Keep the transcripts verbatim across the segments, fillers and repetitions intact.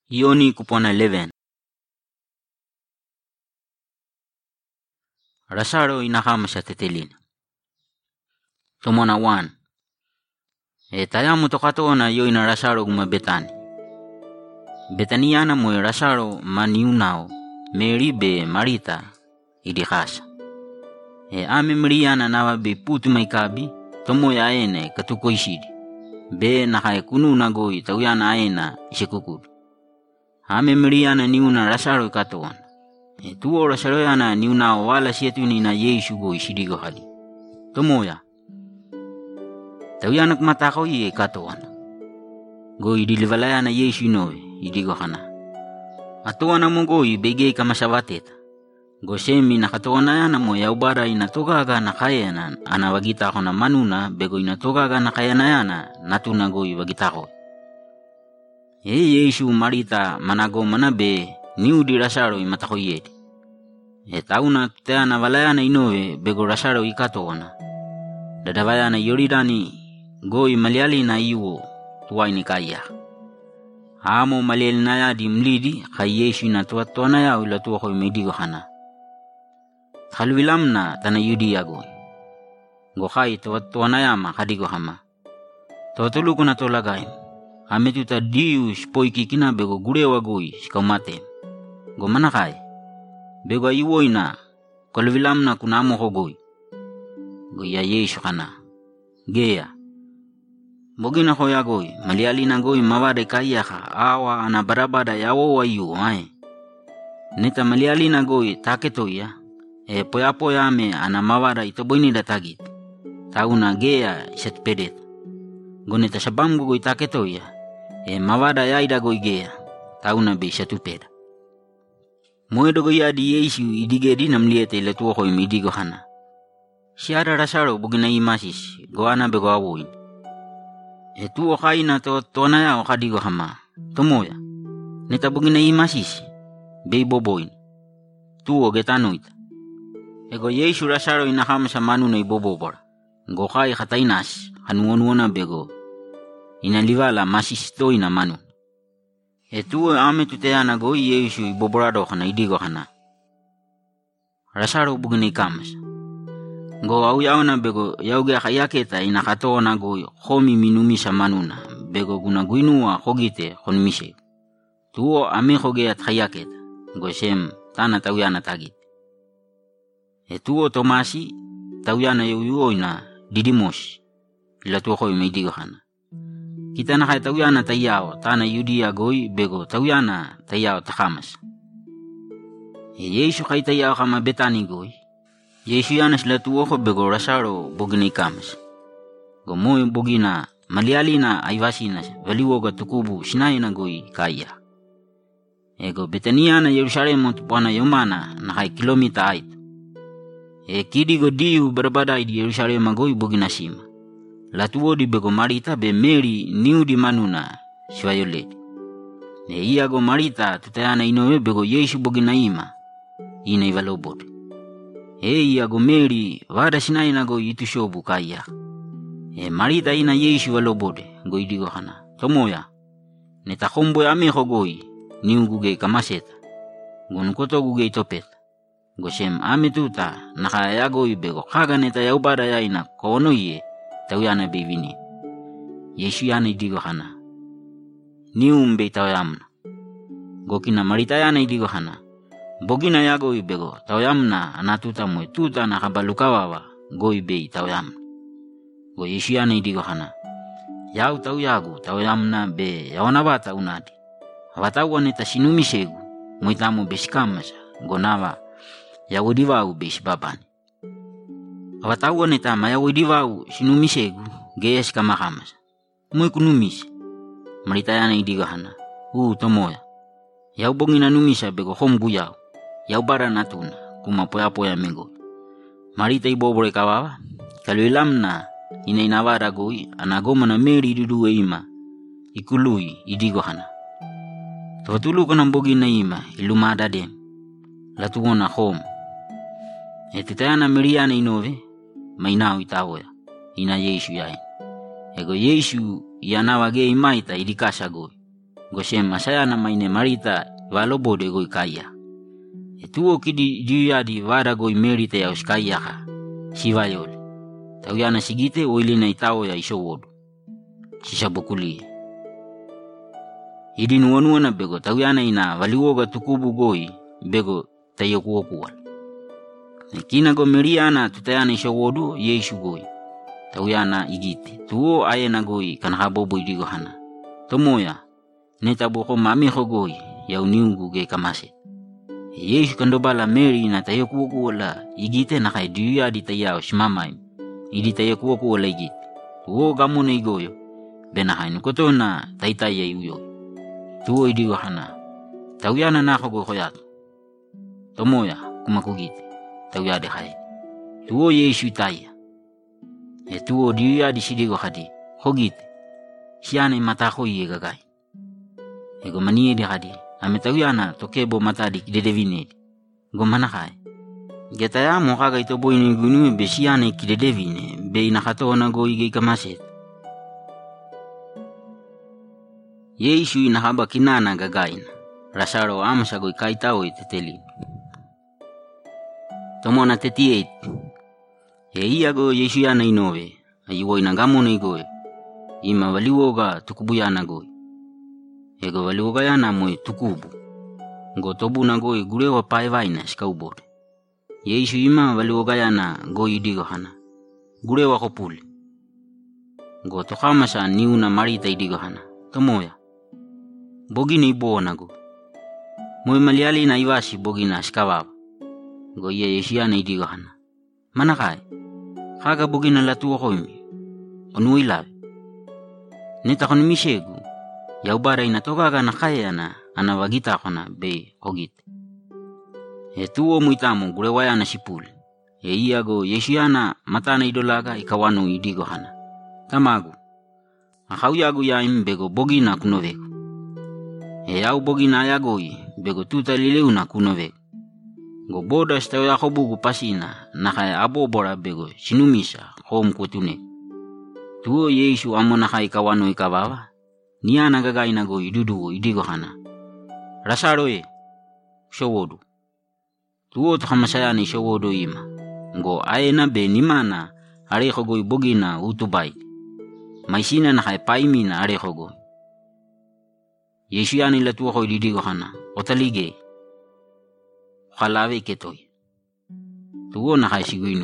Ioni kupona eleven. Rasaro inakama sa tetelin. Tomona one. E tayamu tokatona yo ina Rasaro guma Betani. Betaniana mo Rasaro maniunao, Mary be Marita idikasa. E ame Mariana nawa be putu maikabi, tomo ya ene katuko ishidi. Be nakae kunu nagoi tauyana aena isekukuru. Ame Mariana niuna Rasaro ikatoona. E tuo Rasaro yana niuna wala sietu ni na Yesu go ishidigo hali. Tomo ya. Tauyana kumatako ye ikatoona. Go idilivalaya na Yesu inowe idigo hana. Atoana mo go ibege kama sabateta. Go semi nakatoona yana mo ya ubara inatogaga na kayana anawagita ako na manuna bego inatogaga na kayana yana natuna go iwagita ko. E Yesu Marita manago manabe niudi Rasaro imatako yedi. E tauna teana valayana inowe bego Rasaro ikatoona. Dadavayana yoridani go imaliali na iwo tuwaini kaya. Amo maliali na yadi mlidi kay Yesu inatuatona ya ulatuwa ko imidigo hana. Halwilamna tana yudi yago. Go kay tuatona yama kadigo hama. Tuatulu ko na tolagay. Ame tuta dius poiki kina bego gurewa goi sikamate. Go manakay. Bego ayuwo ina kalwilamna kunamo ko goi. Go ya Yesu kana. Geya. Bogina ko ya goi maliali na goi mawade kaya ka awa ana barabada yawo wayu ay. Neta maliali na goi taketo ya. E poya poya me ana mawada itoboini datagit. Tauna geya isatpedet. Go neta sabamgo goi taketo ya. E mawada ya ida goi geya. Tauna be isatupeda. Moedo go ya di Yesu idigedi namliete iletuwa ko imidigo hana. Siara Rasaro bugina imasis go ana bego awoin. E tuo kaina to tona ya okadigo hama. Tomoya. Neta bugina imasis. Be boboin. Tuo getanoit. Ego Yesu Rasaro inakama sa manu na ibobobora. Go kai katainas hanuonuona bego. Inalivala masisto ina manu. E tuo ame tuteana go Yesu iboborado kana idigo hana. Rasaro bugina ikamas. Go au yauna bego yauge hayaketa inakatona go homi minumisa manuna bego guna guinua hogite honmise. Tuo ame hoge at hayaketa go sem tana tauyana tagit. E tuo Tomasi tauyana yuyuo ina Didimos ila tuo hoi meidigo hana. Kita na kaya tauyana tayao tana yudia goi bego tauyana tayao takamas. E Yesu kay tayao kama Betani goi. Yesu yana sila tuo ko bego Rasaro bogini kamas. Go moy bogina maliali na aivasi na valiwo ga tukubu sinay na goi kaya. Ego Betania na Yerusalem tupana yomana na kay kilomita ait. E kidi go diu berbada di Yerusalem goi bogina sima. Latuo di bego Marita be Mary niu di manuna siwayoleti. E iya go Marita tutayana inowe bego Yesu bogina ima. Ina ivalobode. E iya go Mary wada sinay na go itushobu kaya. E Marita ina Yesu valobode go idigo hana. Tomoya. Neta kombo ya meho goi niu guge kamaseta. Go nukoto guge itopeta. Go sem ame tuta nakaya goi bego kaga neta ya ubada ya ina kono ye tauyana bevini. Yesu yana idigo hana. Niu mbe tauyamna. Go kina Marita yana idigo hana. Bogina ya goi bego tauyamna anatuta mwe tuta nakabalukawawa goi bei tauyamna. Go Yesu yana idigo hana. Yau tauyagu tauyamna be yawanabata unadi. Watawa neta sinumisegu mwitamo beshikamasa go nawa yawudivau beshibabani. Watawa neta mayawudivau sinumisegu geyes kamakamasa. Mwe kunumise. Marita yana idigo hana. Uu tomoya. Yau bongina numisa bego homgu yau. Yau bara natuna kuma poya poya mengo. Marita ibobore kawawa. Kaluilamna ina inawara goi anagoma na Mary duduwe ima. Ikului idigo hana. Totulu ko ng bogi na ima ilumada dem. Latuo na home. E tutayana Maria na inove. Mainao itawoya. Ina Yesu yain. Ego Yesu yanawage imaita idikasa goi. Goshem asayana maine marita valobo de goi kaya. E tuo kidi diuyadi vara goi merita ya uskaya ha. Sivayole. Tauyana sigite oilina itao ya isowodu. Sisabokuli. Idi nuanuana bego tauyana ina valiwoga tukubu goi bego tayokuokuwal. Kina go meriana tutayana isowodu Yesu goi. Tauyana igite. Tuo ayena goi kanhabobo idigo hana. Tomoya. Neta boko mami hogoi ya uniungu ge kamase. Yesu kandobala Mary na tayokuoku wala igite na kay diya di tayao simamay. Idi tayokuoku wala igite. Tuo gamo na igoyo. Benahay nukoto na taytaya yuyo. Tuo idigo hana. Tawyana na ako gokoyato. Tomoya kumakugite. Tawyade hay. Tuo Yesu itaya. E tuo diya di sidigo hadi. Hogite. Siyane matako iye gagay. Ego maniye di hadi. Ame tawyana tokebo matadi kidedevinedi. Go manakay. Getaya mo kaga ito boy ni gunu be siyane kidedevine. Be inakato na go igay kamaset. Yesu inahaba kinana gagayin. Rasaro amsa go ikaitaw iteteli. Tomo na thirty-eight. Ye iya go Yesu yana inove. Ayiwo inagamo na igoy. Ima waliwoga tukubuyana goy. Ego waliwoga yana moy tukubu. Ngo tobu na goy gurewa paivaina skaubode. Yesu ima waliwoga yana goy idigo hana. Gurewa kopuli. Ngo tokamasa niuna marita idigo hana. Tomoya. Bogina ibo na go. Moy maliali na iwasi bogina skawaba. Go ye Yesu yana idigo hana. Manakay. Kaga bogina latuwa koimi. Onuilawe. Neta kono mishegu. Yaubara inatoka na kaya na anawagita kona be hogite. E tuo muitamu gurewa yana sipuli. E iago Yesu yana matana idolaga ikawano idigo hana. Tamagu. Akau yago ya imbego bogina kunoveko. E yau bogina yagoi bego tuta lileu na kunoveko. Go boda stayo ya hobugu pasina nakaya abobora bego sinumisa home kutune. Tuo Yesu amona kai kawano ikababa. Niana gagai na go idudu idigo hana. Rasaro e. Showodu. Tuo thamasaya ni showodu ima. Ngo aena be nimana areho go bogina utubai. Maisina na kai paimina areho go. Yesu yani la tuo ho idigo hana. Otalige. Khalawe ketoy. Tuo na kai siguinu.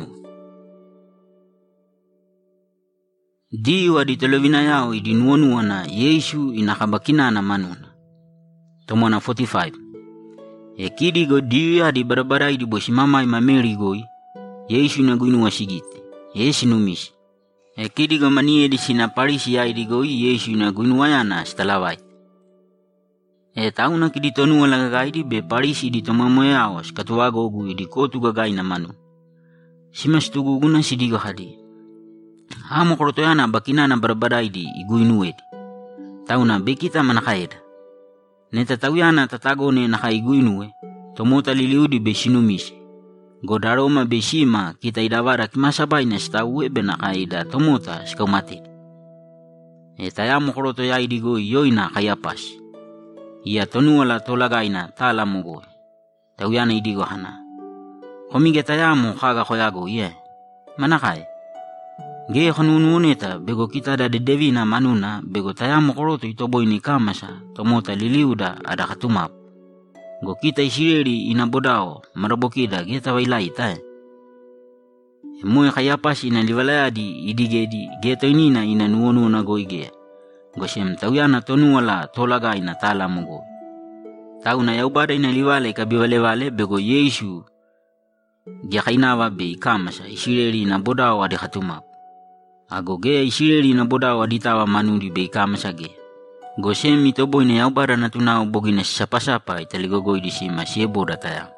Diwa di televina yao idinuonu na Yesu inakabakina na manuna. Tomo na forty-five. E kidi go diwa di barabara idi boshimama ima Mary goi. Yesu na guinu wasigite. Yesu numishi. E kidi go maniye di sinaparisi ya idi goi Yesu na guinu wayana stalawai. E tauna kidi tonu wala gagai di be parisi di tomamoe awas katuwago gu idi kotu gagai na manu. Simas tugu guna sidigo hadi. Hamo korotoyana bakina na barbarai di iguinuedi. Tauna bekita manakaeda. Neta tawiana tatagone naka iguinue. Tomota liliudi be sinumise. Godaroma be shima kita idawara kimasabay na stawe be nakaida tomota skaumate. E tayamo korotoyai di goi yoina kayapas. Ia tonuala tolagaina tala mogo. Tawiana idigo hana. Komige tayamo kaga koyago ye. Manakai. Ge khonununeta bego kita da de devina manuna bego tayamo koroto itoboy ni kamasa tomota liliuda ada katumap. Go kita isireri inabodao marabokida geta wailaita. Moy kayapas ina liwalayadi idigedi geto inina ina nuonu na goige. Go shem tawiana tonuala tolaga ina tala mogo. Tauna yaubada ina liwale kabiwale wale bego Yesu gekainawa be kamasa isireri inabodao ada katumap. Ago ge isireri na boda waditawa manuri be kamasage. Go semi toboy na yaubara na tunao bogina sapa-sapa italigogoy di si masiebo dataya.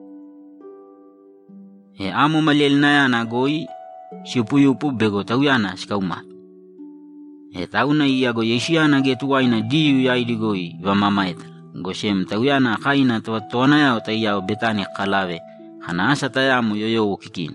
E amo malil na yan agoy siupu-yupu bego tawyana skaumat. E tauna iya go Yesyana getuway na diyu yay digoy vamamaita. Go sem tawyana kaina tuwa-tuwa yaw tayaw betani kalawe. Hanasa tayamo yoyo kikin.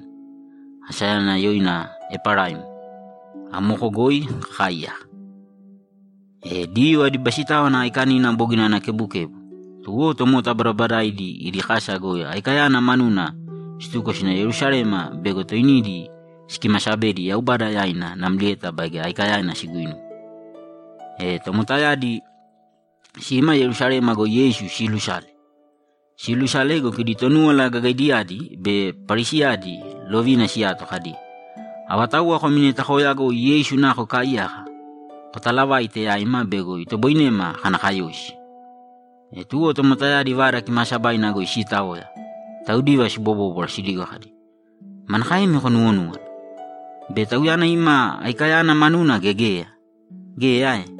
Hasayana yoy na eparaim. Amo ko goy kaya. E diwa di basitawa na ikani na bogina na kebu-kebu. Tuo tomota barabara idi idi khasa goya. Aikayana manuna stuko shina Yerusalema bego to inidi skimashabedi ya ubada yaina na mlieta bage aikayana shiguinu. E tomota yadi shima Yerusalema go Yesu shilushale. Shilushale go kiditonua la gagaidiadi be parisiadi lovina siato kadi. Awatawa komineta hoya go Yesu na ko kaiyaha. Kotalawa ite ya ima bego ito boinema kanakayoshi. E tuo tomota yadi vara kimashabai na go ishita oya. Taudiwa shibobo bor shidigo hadi. Mankai mi konuonu. Be tauyana ima aikayana manuna gegea. Ge yae.